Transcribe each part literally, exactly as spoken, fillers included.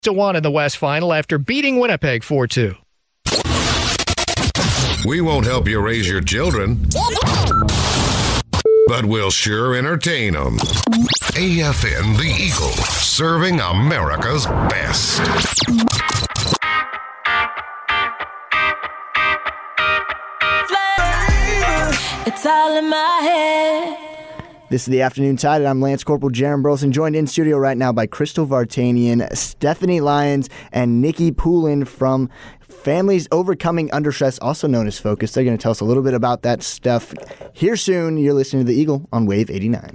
to one in the West Final after beating Winnipeg four two. We won't help you raise your children, but we'll sure entertain them. A F N The Eagle, serving America's best. It's all in my head. This is the Afternoon Tide, and I'm Lance Corporal Jaron Burleson, joined in studio right now by Crystal Vartanian, Stephanie Lyons, and Nikki Poulin from Families Overcoming Understress, also known as Focus. They're going to tell us a little bit about that stuff here soon. You're listening to The Eagle on Wave eighty-nine.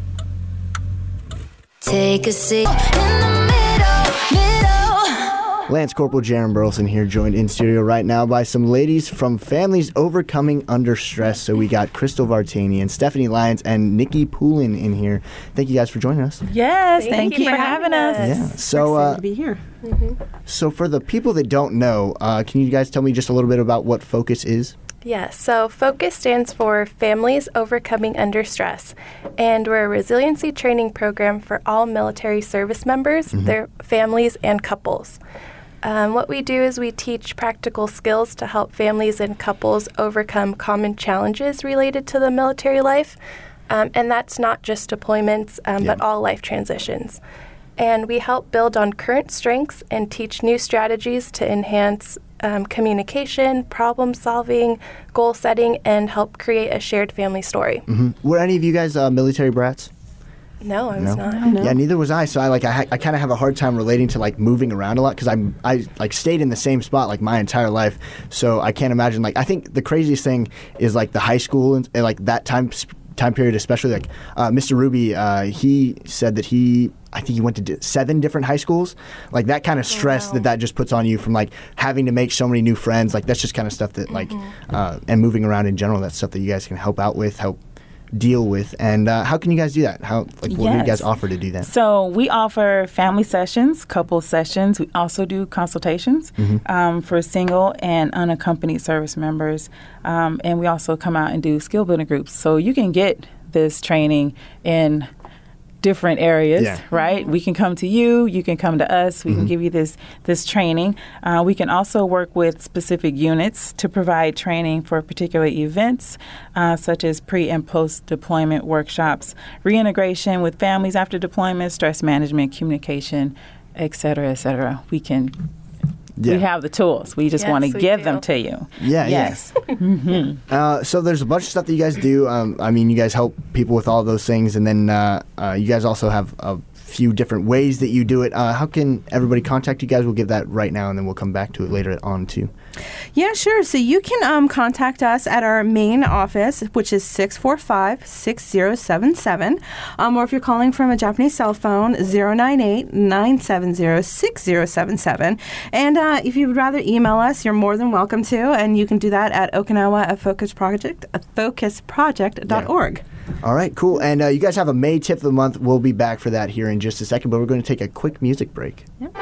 Take a seat in the middle, middle. Lance Corporal Jaron Burleson here, joined in studio right now by some ladies from Families Overcoming Understress. So we got Crystal Vartanian, Stephanie Lyons, and Nikki Poulin in here. Thank you guys for joining us. Yes, thank, thank you for having us. us. Yeah. So, We're excited uh, to be here. Mm-hmm. So for the people that don't know, uh, can you guys tell me just a little bit about what Focus is? Yes, so FOCUS stands for Families Overcoming Under Stress, and we're a resiliency training program for all military service members, mm-hmm. their families, and couples. Um, what we do is we teach practical skills to help families and couples overcome common challenges related to the military life, um, and that's not just deployments, um, yeah. but all life transitions. And we help build on current strengths and teach new strategies to enhance Um, communication, problem solving, goal setting, and help create a shared family story. Mm-hmm. Were any of you guys uh, military brats? No, I no? was not. No. Yeah, neither was I. So I like I, ha- I kind of have a hard time relating to like moving around a lot because I I like stayed in the same spot like my entire life. So I can't imagine like I think the craziest thing is like the high school and, and like that time time period, especially like uh, Mister Ruby. Uh, he said that he. I think he went to d- seven different high schools. Like that kind of stress wow. that that just puts on you from like having to make so many new friends. Like that's just kind of stuff that like, mm-hmm. uh, and moving around in general, that's stuff that you guys can help out with, help deal with. And uh, how can you guys do that? How like what yes. do you guys offer to do that? So we offer family sessions, couple sessions. We also do consultations mm-hmm. um, for single and unaccompanied service members. Um, and we also come out and do skill building groups. So you can get this training in different areas, yeah. right? We can come to you, you can come to us, we mm-hmm. can give you this this training. Uh, we can also work with specific units to provide training for particular events, uh, such as pre and post deployment workshops, reintegration with families after deployment, stress management, communication, et cetera, et cetera. We can Yeah. We have the tools. We just yes, want to give do. them to you. Yeah, yes. Yeah. mm-hmm. uh, so there's a bunch of stuff that you guys do. Um, I mean, you guys help people with all those things, and then uh, uh, you guys also have a few different ways that you do it. Uh, how can everybody contact you guys? We'll give that right now, and then we'll come back to it later on, too. Yeah, sure. So you can um, contact us at our main office, which is six four five, six zero seven seven. Um, or if you're calling from a Japanese cell phone, zero nine eight, nine seven zero, six zero seven seven. And uh, if you would rather email us, you're more than welcome to. And you can do that at Okinawa at Focus Project, at focus project dot org. Yeah. All right, cool. And uh, you guys have a May tip of the month. We'll be back for that here in just a second, but we're going to take a quick music break. Yep.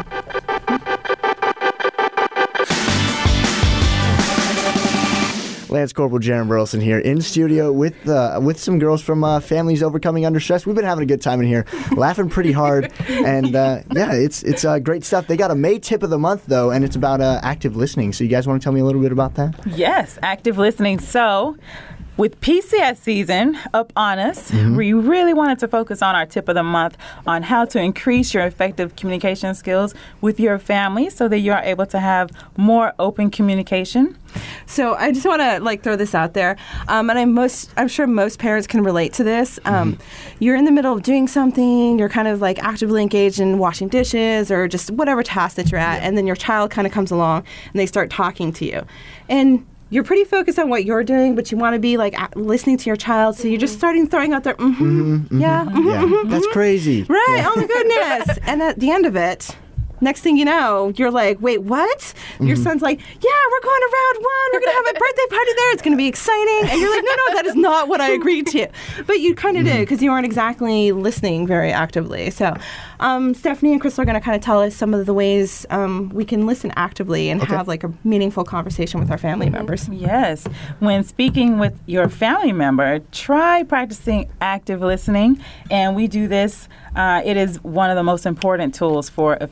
Lance Corporal Jaron Burleson here in studio with uh, with some girls from uh, Families Overcoming Under Stress. We've been having a good time in here, laughing pretty hard, and uh, yeah, it's it's uh, great stuff. They got a May tip of the month though, and it's about uh, active listening. So you guys want to tell me a little bit about that? Yes, active listening. So, with P C S season up on us, mm-hmm. we really wanted to focus on our tip of the month on how to increase your effective communication skills with your family so that you are able to have more open communication. So I just want to like throw this out there, um, and I'm most I'm sure most parents can relate to this. Um, mm-hmm. You're in the middle of doing something, you're kind of like actively engaged in washing dishes or just whatever task that you're at, and then your child kind of comes along and they start talking to you, and you're pretty focused on what you're doing, but you want to be like a- listening to your child, so you're just starting throwing out there, mm-hmm, mm-hmm, mm-hmm. yeah, mm-hmm, yeah. Mm-hmm, That's crazy, right? Yeah. Oh my goodness! And at the end of it, next thing you know, you're like, wait, what? Mm-hmm. Your son's like, yeah, we're going to round one. We're going to have a birthday party there. It's going to be exciting. And you're like, no, no, that is not what I agreed to. But you kind of mm-hmm. did because you weren't exactly listening very actively. So um, Stephanie and Crystal are going to kind of tell us some of the ways um, we can listen actively and okay. have like a meaningful conversation with our family members. Yes. When speaking with your family member, try practicing active listening. And we do this. Uh, it is one of the most important tools for effective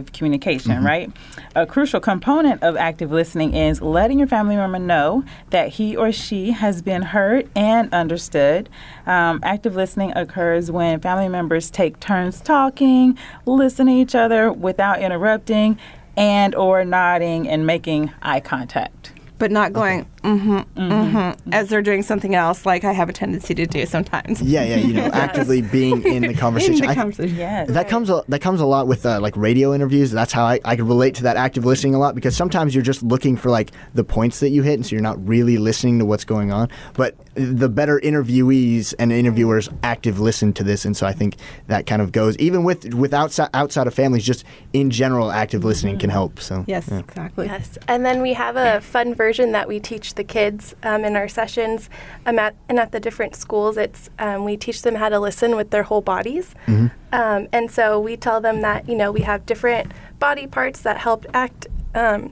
effective communication, right? A crucial component of active listening is letting your family member know that he or she has been heard and understood. Um, active listening occurs when family members take turns talking, listen to each other without interrupting, and or nodding and making eye contact. But not going, mm-hmm, mm-hmm, mm-hmm, as they're doing something else, like I have a tendency to do sometimes. Yeah, yeah, you know, actively being in the conversation. In the I th- conversation. Yes. That comes a, that comes a lot with uh, like radio interviews. That's how I, I can relate to that active listening a lot, because sometimes you're just looking for like the points that you hit, and so you're not really listening to what's going on. But the better interviewees and interviewers active listen to this, and so I think that kind of goes even with with outside outside of families. Just in general, active listening can help. So Yes, yeah. exactly. Yes, and then we have a fun version that we teach the kids um, in our sessions, um, at, and at the different schools. It's um, we teach them how to listen with their whole bodies, Mm-hmm. um, and so we tell them that you know we have different body parts that help act um,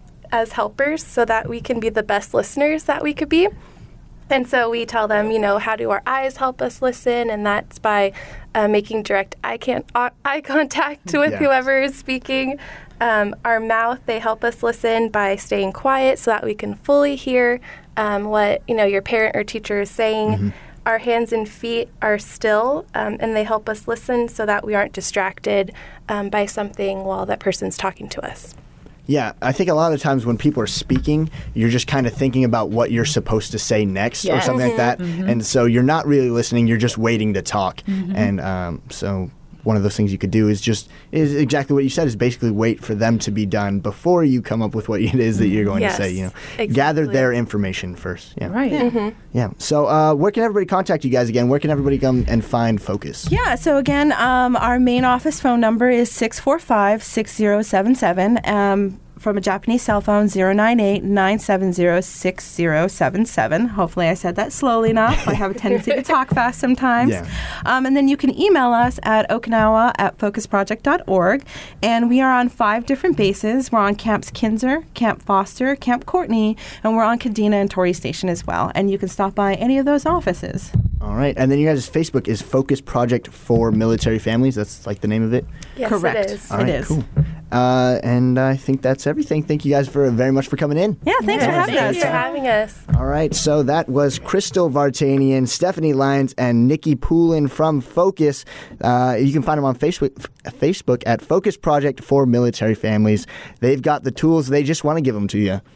as helpers, so that we can be the best listeners that we could be. And so we tell them, you know, how do our eyes help us listen? And that's by uh, making direct eye, can- uh, eye contact with Yeah. whoever is speaking. Um, our mouth, they help us listen by staying quiet so that we can fully hear um, what, you know, your parent or teacher is saying. Mm-hmm. Our hands and feet are still, um, and they help us listen so that we aren't distracted um, by something while that person's talking to us. Yeah, I think a lot of times when people are speaking, you're just kind of thinking about what you're supposed to say next or Yes. something like that. And so you're not really listening, you're just waiting to talk. And um, so one of those things you could do is just, is exactly what you said, is basically wait for them to be done before you come up with what it is that you're going Yes, to say. You know, exactly. gather their information first. Yeah. Right. Yeah. So uh, where can everybody contact you guys again? Where can everybody come and find Focus? Yeah, so again, um, our main office phone number is six four five, six zero seven seven. Um, from a Japanese cell phone, zero nine eight, nine seven zero, six zero seven seven. Hopefully I said that slowly enough. I have a tendency to talk fast sometimes. Yeah. Um, and then you can email us at okinawa at focus project dot org. And we are on five different bases. We're on Camps Kinzer, Camp Foster, Camp Courtney, and we're on Kadena and Torrey Station as well. And you can stop by any of those offices. All right. And then you guys' Facebook is Focus Project for Military Families. That's like the name of it? Yes, Correct. it is. All It right, is. cool. Uh, and I think that's everything. Thank you guys for very much for coming in. Yeah, thanks for having Thank you us. for having us. All right, so that was Crystal Vartanian, Stephanie Lyons, and Nikki Poulin from Focus. Uh, you can find them on Facebook, Facebook at Focus Project for Military Families. They've got the tools. They just want to give them to you.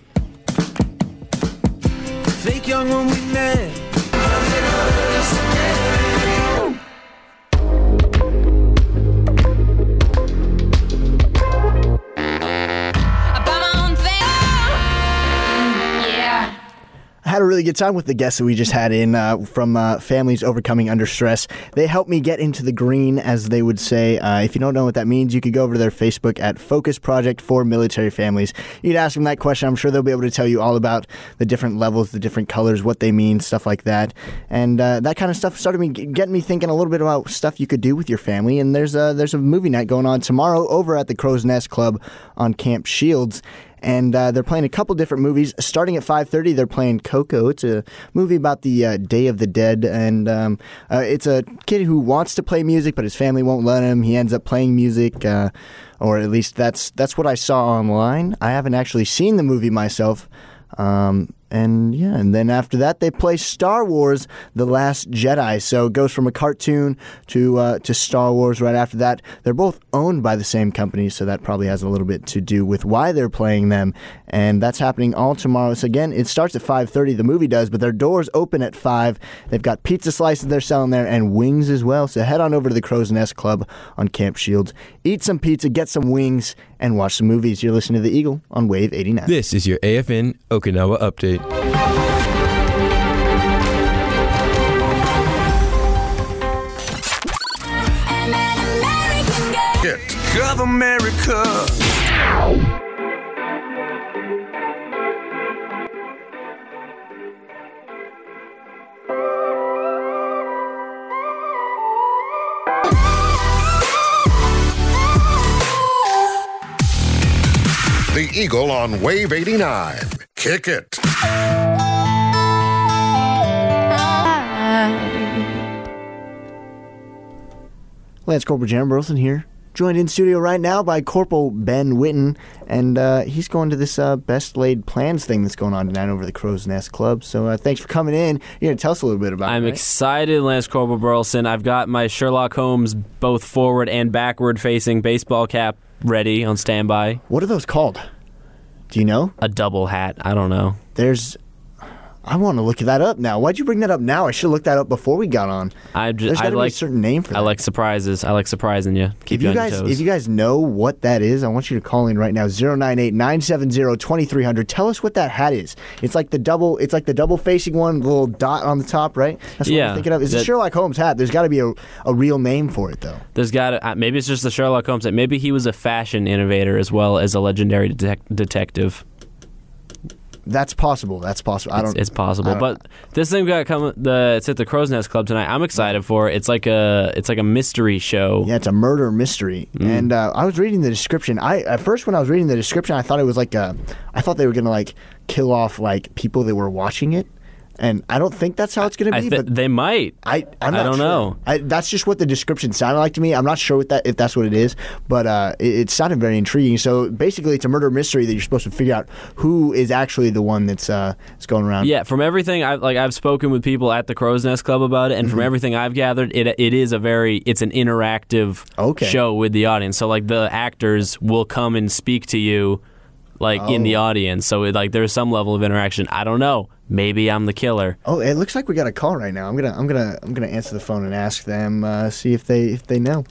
Fake young when we met. I had a really good time with the guests that we just had in uh, from uh, Families Overcoming Under Stress. They helped me get into the green, as they would say. Uh, if you don't know what that means, you could go over to their Facebook at Focus Project for Military Families. You could ask them that question. I'm sure they'll be able to tell you all about the different levels, the different colors, what they mean, stuff like that. And uh, that kind of stuff started me getting me thinking a little bit about stuff you could do with your family. And there's a, there's a movie night going on tomorrow over at the Crow's Nest Club on Camp Shields. And uh, they're playing a couple different movies. Starting at five thirty, they're playing Coco. It's a movie about the uh, Day of the Dead. And um, uh, it's a kid who wants to play music, but his family won't let him. He ends up playing music, uh, or at least that's that's what I saw online. I haven't actually seen the movie myself. Um, and yeah, and then after that, they play Star Wars: The Last Jedi. So it goes from a cartoon to uh, to Star Wars right after that. They're both owned by the same company, so that probably has a little bit to do with why they're playing them. And that's happening all tomorrow. So again, it starts at five thirty. The movie does, but their doors open at five. They've got pizza slices they're selling there and wings as well. So head on over to the Crow's Nest Club on Camp Shields. Eat some pizza, get some wings, and watch some movies. You're listening to The Eagle on Wave eighty-nine. This is your A F N Okinawa Update. Hit. Of America. The Eagle on Wave eighty-nine. Kick it. Lance Corporal Jan Burleson here joined in studio right now by Corporal Ben Witten, and uh, he's going to this uh, best laid plans thing that's going on tonight over the Crow's Nest Club. So uh, thanks for coming in. You're going to tell us a little bit about I'm it, right? excited, Lance Corporal Burleson. I've got my Sherlock Holmes both forward and backward facing baseball cap ready on standby. What are those called? Do you know? A double hat. I don't know. There's... I want to look that up now. Why'd you bring that up now? I should have looked that up before we got on. I just, There's got I to like, be a certain name for that. I like surprises. I like surprising you. Keep if you, you on guys, your toes. If you guys know what that is, I want you to call in right now. zero nine eight, nine seven zero, two three zero zero. Tell us what that hat is. It's like the double It's like the double facing one, the little dot on the top, right? That's what Yeah, I'm thinking of. It's a that- Sherlock Holmes hat. There's got to be a, a real name for it, though. There's got to, uh, maybe it's just the Sherlock Holmes hat. Maybe he was a fashion innovator as well as a legendary detec- detective. That's possible. That's possible. I It's, don't. it's possible, I don't- but this thing got come. The it's at the Crow's Nest Club tonight. I'm excited for it. It's like a it's like a mystery show. Yeah, it's a murder mystery. Mm. And uh, I was reading the description. I at first when I was reading the description, I thought it was like a, I thought they were gonna like kill off like people that were watching it. And I don't think that's how it's going to I be. th- but they might. I I'm I not don't sure. know. I, that's just what the description sounded like to me. I'm not sure what that if that's what it is, but uh, it, it sounded very intriguing. So basically, it's a murder mystery that you're supposed to figure out who is actually the one that's uh, that's going around. Yeah, from everything I like, I've spoken with people at the Crow's Nest Club about it, and Mm-hmm. from everything I've gathered, it it is a very it's an interactive Okay. show with the audience. So like the actors will come and speak to you, like in the Oh. audience. So it, like there's some level of interaction. I don't know. Maybe I'm the killer. Oh, it looks like we got a call right now. I'm gonna I'm gonna I'm gonna answer the phone and ask them uh, see if they if they know.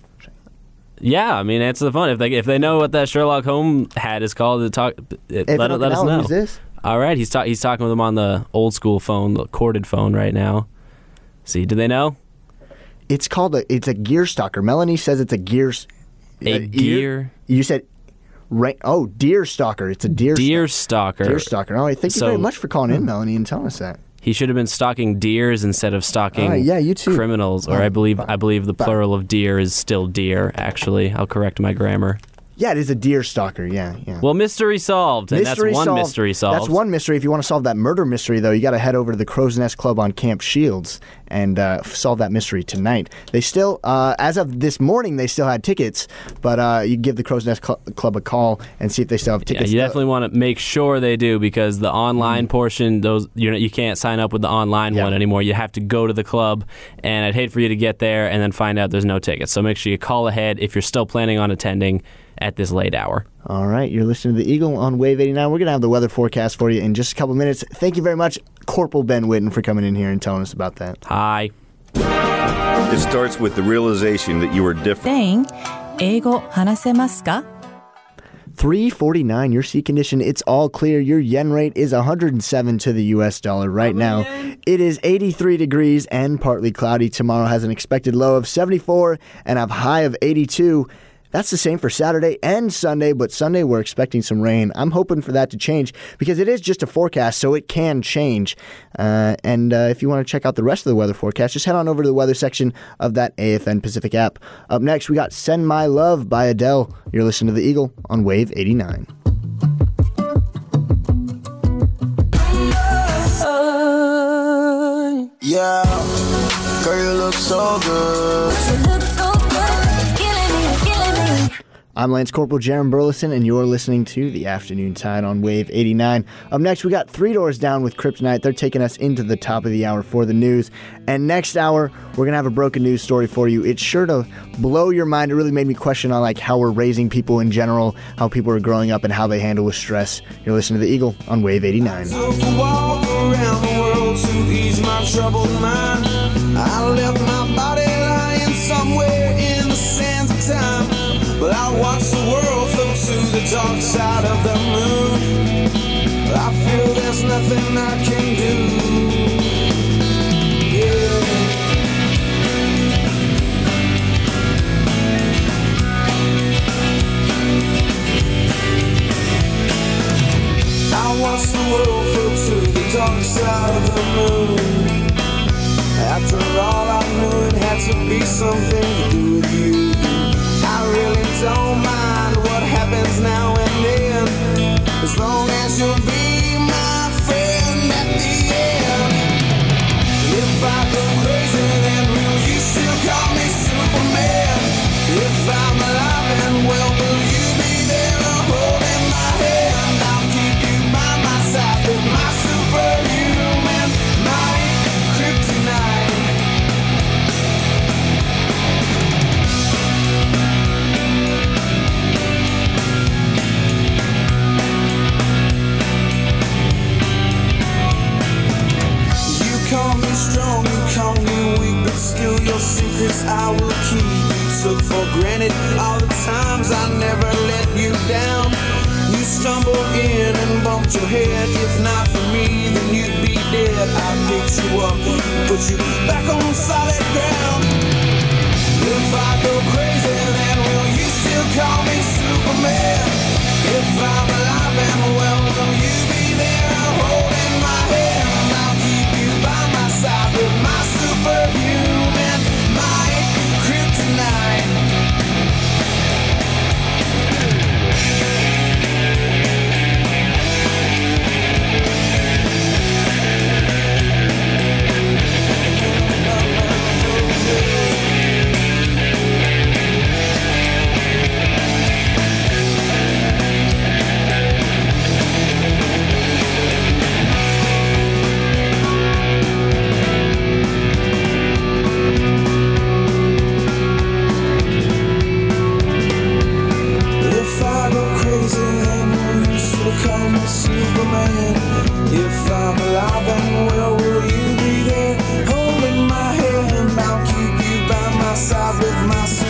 Yeah, I mean, answer the phone if they if they know what that Sherlock Holmes hat is called. To talk, it, Hey, let, Evan let us Okinawa, know. Who's this? All right, he's ta- he's talking with them on the old school phone, the corded phone right now. See, do they know? It's called a it's a gear stalker. Melanie says it's a gear. s- A uh, gear- You said. Right, oh, deer stalker. It's a deer. Deer stalk- stalker. Deer stalker. All right, thank you So- very much for calling in, Melanie, and telling us that. He should have been stalking deers instead of stalking All right, yeah, you too. criminals. Or Bye. I believe Bye. I believe the Bye. plural of deer is still deer. Actually, I'll correct my grammar. Yeah, it is a deer stalker. Yeah, yeah. Well, mystery solved, and Mystery that's one solved. mystery solved. That's one mystery. If you want to solve that murder mystery, though, you got to head over to the Crow's Nest Club on Camp Shields and uh, solve that mystery tonight. They still, uh, as of this morning, they still had tickets, but uh, you give the Crow's Nest Cl- Club a call and see if they still have Yeah, tickets. you The- definitely want to make sure they do because the online portion, those you know, you can't sign up with the online Yeah. one anymore. You have to go to the club, and I'd hate for you to get there and then find out there's no tickets. So make sure you call ahead if you're still planning on attending at this late hour. All right, you're listening to the Eagle on Wave eighty-nine. We're going to have the weather forecast for you in just a couple minutes. Thank you very much, Corporal Ben Witten, for coming in here and telling us about that. Hi. It starts with the realization that you are different. スペイン英語話せますか three forty-nine, your sea condition, it's all clear. Your yen rate is one hundred seven to the U S dollar right now. It is eighty-three degrees and partly cloudy. Tomorrow has an expected low of seventy-four and a high of eighty-two. That's the same for Saturday and Sunday, but Sunday we're expecting some rain. I'm hoping for that to change because it is just a forecast, so it can change. Uh, and uh, if you want to check out the rest of the weather forecast, just head on over to the weather section of that A F N Pacific app. Up next, we got Send My Love by Adele. You're listening to The Eagle on Wave eighty-nine. Yeah, girl, you look so good. I'm Lance Corporal Jaron Burleson, and you're listening to The Afternoon Tide on Wave eighty-nine. Up next, we got Three Doors Down with Kryptonite. They're taking us into the top of the hour for the news. And next hour, we're going to have a broken news story for you. It's sure to blow your mind. It really made me question on like how we're raising people in general, how people are growing up, and how they handle with stress. You're listening to The Eagle on Wave eighty-nine. Took a walk around the world to ease my troubled mind. I left my body lying somewhere in the sands of time. But I watched the world float to the dark side of the moon. I feel there's nothing I can do. Yeah. I watched the world float to the dark side of the moon. After all, I knew it had to be something to do with you. I really don't mind what happens now and then, as long as you'll be my friend at the end. If I go crazy, then will you still call me Superman? If I'm alive promise I will keep. You took for granted all the times I never let you down. You stumbled in and bumped your head. If not for me, then you'd be dead. I picked you up, put you back on solid ground. If I go crazy, then will you still call me Superman? If I'm alive and well, will you be there holding my hand? I'll keep you by my side with my superhuman might, kryptonite. If I go crazy, then will you still call me Superman? If I'm alive and well, will you be there holding my hand? I'll keep you by my side with my